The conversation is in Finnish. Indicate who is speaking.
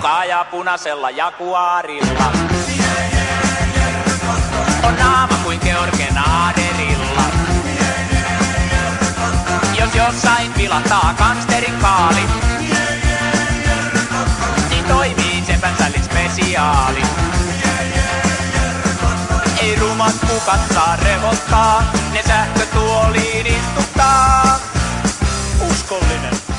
Speaker 1: ajaa punaisella Jaguarilla. On naama kuin George Naderilla. Jos jossain vilahtaa gangsterin kaali, niin toimii sepän sällin spesiaali. Ei rumat kukat saa revottaa, ne sähkötuoliin istuttaa. Uskollinen.